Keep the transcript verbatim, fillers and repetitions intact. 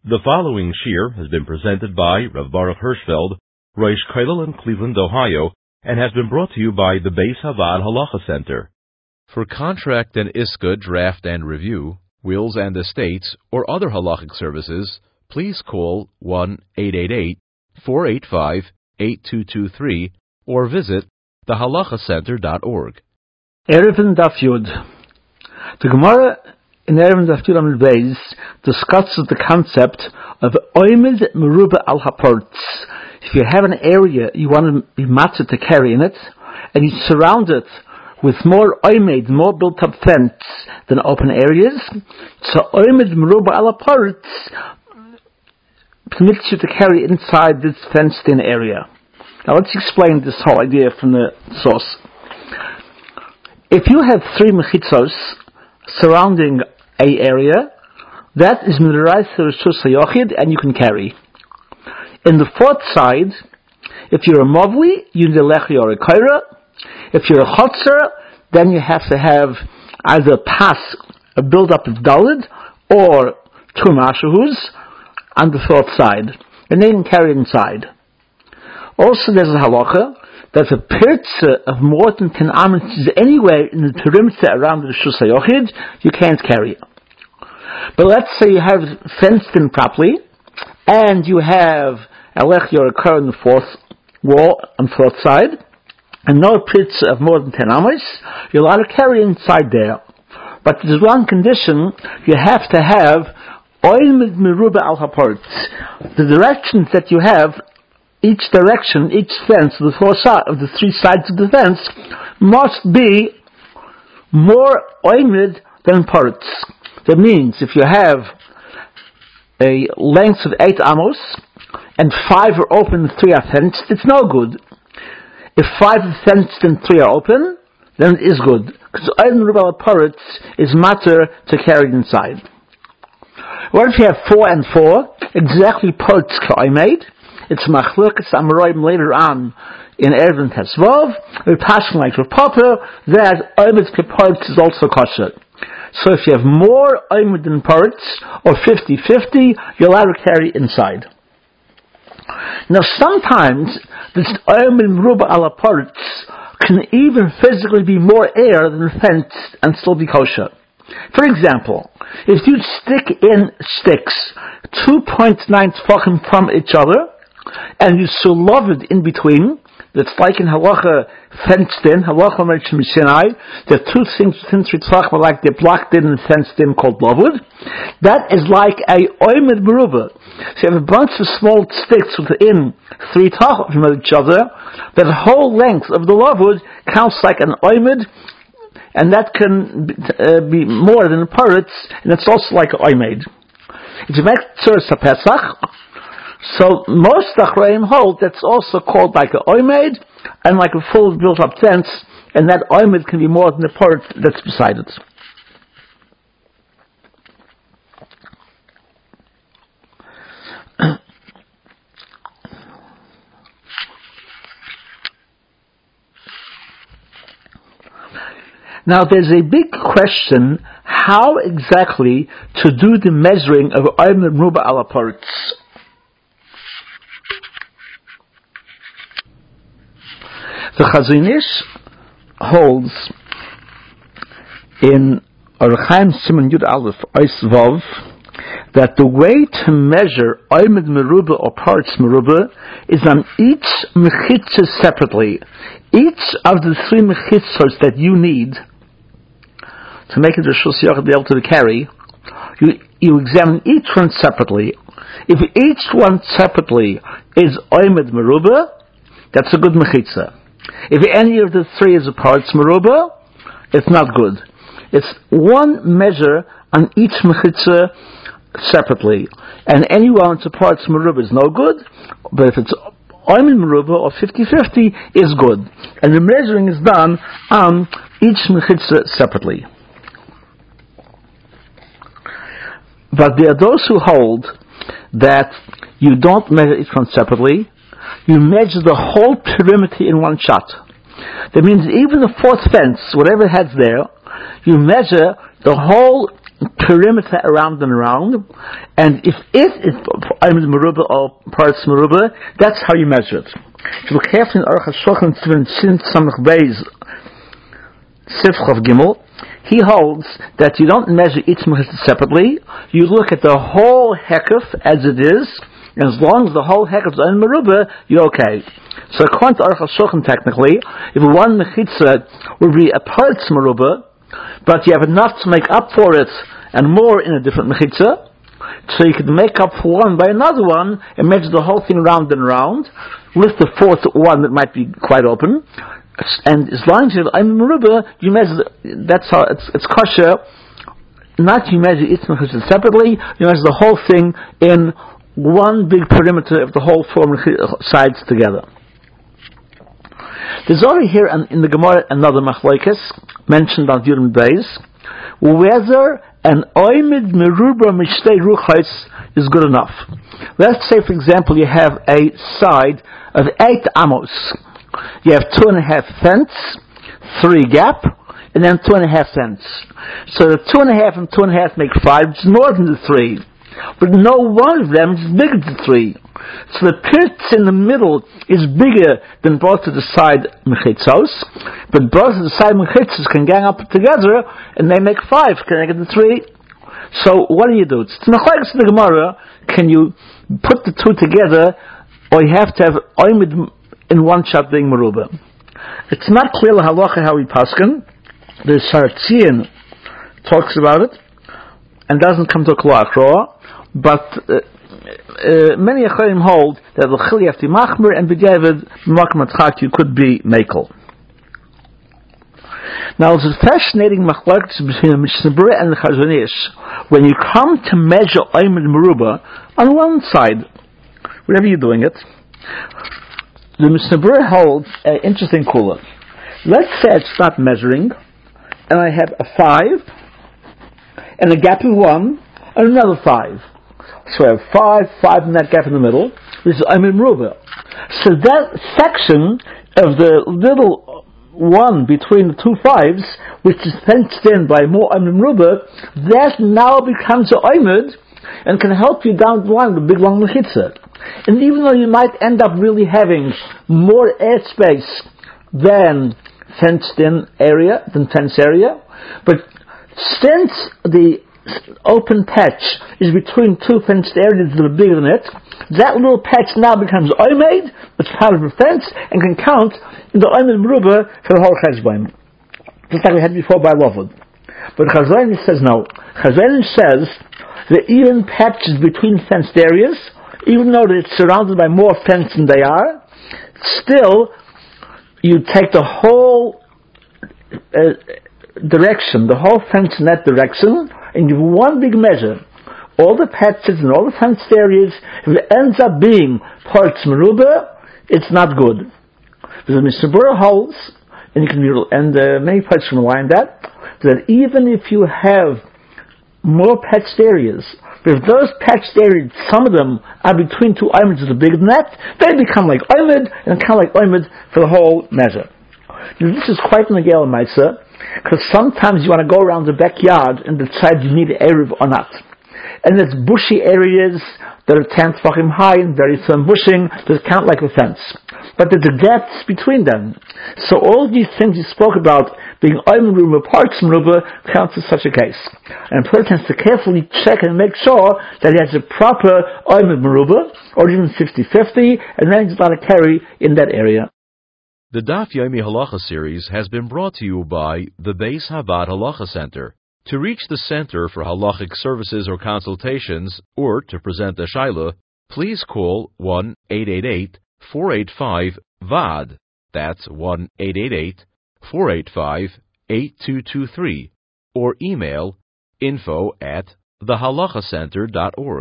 The following shir has been presented by Rav Baruch Hirschfeld, Rosh Kollel in Cleveland, Ohio, and has been brought to you by the Beis Havad Halacha Center. For contract and iska draft and review, wills and estates, or other halachic services, please call one eight eight eight, four eight five, eight two two three or visit the halacha center dot org. Erevin Daf Yud. The Gemara in Erevin Daf Yud Amud Beis discusses the concept of Oimid Meruba al Haports. If you have an area you want to be matzah to carry in it, and you surround it with more Oimid, more built-up fence than open areas, so Oimid Meruba al Haports permits you to carry inside this fenced-in area. Now let's explain this whole idea from the source. If you have three mechitzos surrounding a area, that is midaraisa reshus hayochid, and you can carry. In the fourth side, if you're a mavli, you need a lechi or a kaira. If you're a chotzer, then you have to have either pas, a build-up of dalid, or two mashahus on the fourth side, and they can carry inside. Also, there's a halacha that a pirtza of more than ten amos is anywhere in the perimeter around the Reshus HaYochid, you can't carry it. But let's say you have fenced in properly, and you have a lechi or a kar on the fourth wall, on the fourth side, and no pirtza of more than ten amos, you're allowed to carry inside there. But there's one condition: you have to have oimid meruba al haports. The directions that you have, each direction, each fence of the four sides of the three sides of the fence must be more oimid than parts. That means if you have a length of eight amos and five are open and three are fenced, it's no good. If five are fenced and three are open, then it is good, because oimid meruba al parts is matter to carry inside. What if you have four and four, exactly parts ka'oimid? It's machlokas amoraim later on in Erevin Tesvav. We're passing like Rav Papa that oimid parts is also kosher. So if you have more oimid than parts, or fifty-fifty, you're allowed to carry inside. Now sometimes this oimid meruba ala parts can even physically be more air than fenced and still be kosher. For example, if you stick in sticks two point nine tefachim from each other, and you love it in between, that's like in halacha fenced in, halacha merchant Sinai, there are two things within three tefachim like they're blocked in and fenced in called lavud. That is like a oimid meruba. So you have a bunch of small sticks within three tefachim from each other, that the whole length of the lavud counts like an oimid, and that can uh, be more than parrots, and it's also like an oimid. If you make tzuras HaPesach, so most Achraim hold that's also called like an oimid, and like a full built-up fence, and that oimid can be more than the part that's beside it. Now there's a big question how exactly to do the measuring of oimid meruba ala parts. The Chazon Ish holds in Orach Chaim Siman Yud Aleph Ois Vav that the way to measure oimid meruba or parts meruba is on each mechitzah separately. Each of the three mechitzos that you need to make it a Reshus HaYochid be able to carry, you, you examine each one separately. If each one separately is oimid meruba, that's a good mechitzah. If any of the three is a parts meruba, it's not good. It's one measure on each mechitzah separately, and any one that's a parts meruba is no good. But if it's oimid meruba or fifty-fifty, is good, and the measuring is done on each mechitzah separately. But there are those who hold that you don't measure each one separately. You measure the whole perimeter in one shot. That means even the fourth fence, whatever it has there, you measure the whole perimeter around and around, and if it is Aymed Meruba or parts Meruba, that's how you measure it. If you look carefully in Aruch HaShulchan Sin Samach Beis Sifchav Gimel, he holds that you don't measure each mechitza separately. You look at the whole hekuf as it is, and as long as the whole hekuf is Aymed Meruba, you're okay. So according to Aruch HaShulchan, technically, if one mechitza would be a parts Meruba, but you have enough to make up for it and more in a different mechitza, so you could make up for one by another one and measure the whole thing round and round with the fourth one that might be quite open. And as long as you have Aymed Meruba, you measure, that's how it's, it's kosher. Not you measure each mechitza separately, you measure the whole thing in one big perimeter of the whole four sides together. There's already here in the Gemara another machlokes mentioned on Yudam Beis, whether an Aymed Meruba Mishtei Ruchos is good enough. Let's say, for example, you have a side of eight amos. You have two and a half fence, three gap, and then two and a half fence. So the two and a half and two and a half make five, which is more than the three. But no one of them is bigger than three. So the pit in the middle is bigger than both of the side mechitzos, but both of the side mechitzos can gang up together and they make five. Can I get the three? So what do you do? It's machlokes in the Gemara. Can you put the two together, or you have to have Aymed in one shot being Meruba? It's not clear the halacha how we paskin. The Sartzian talks about it and doesn't come to a klal, but uh, uh, many acharim hold that the chili have to be machmer, and b'diavad b'makom atchak you could be mekel. Now there's a fascinating machlokes between the Mishnah Berurah and the Chazon Ish. When you come to measure Aymed Meruba, on one side, wherever you're doing it, the Mishnah Berurah holds an interesting kula. Let's say I start measuring, and I have a five, and a gap of one, and another five. So I have five, five in that gap in the middle. This is Aymed Meruba. So that section of the little one between the two fives, which is fenced in by more Aymed Meruba, that now becomes an Aymed and can help you down the line with big long mechitza. And even though you might end up really having more airspace than fenced in area, than fence area, but since the open patch is between two fenced areas that are bigger than it, that little patch now becomes Aymed, it's part of a fence, and can count in the Aymed Meruba for the whole cheshbon. Just like we had before by Lovud. But Chazon Ish says no. Chazon Ish says that even patches between fenced areas, even though it's surrounded by more fence than they are, still you take the whole uh, direction, the whole fence in that direction, and give one big measure. All the patches and all the fenced areas, if it ends up being parts Meruba, it's not good. Because the Mishnah Berurah holds, and you can be, and uh, many parts can rely on that, that even if you have more patched areas, but if those patched areas, some of them are between two Aymeds that are bigger than that, they become like Aymed, and kind of like Aymed for the whole measure. Now, this is quite an Nagel Maisa, because sometimes you want to go around the backyard and decide you need an Erev or not. And there's bushy areas that are ten tefachim high and very thin bushing that count like a fence. But there's a gaps between them. So all these things you spoke about being Aymed Meruba, parts Meruba, counts as such a case. And a person has to carefully check and make sure that he has a proper Aymed Meruba, or even fifty-fifty, and then he's allowed to carry in that area. The Daf Yomi Halacha series has been brought to you by the Beis Havad Halacha Center. To reach the Center for Halachic Services or Consultations, or to present a Shaila, please call one eight eight eight, four eight five, V A D. That's one eight eight eight, four eight five, eight two two three, or email info at the halacha center dot org.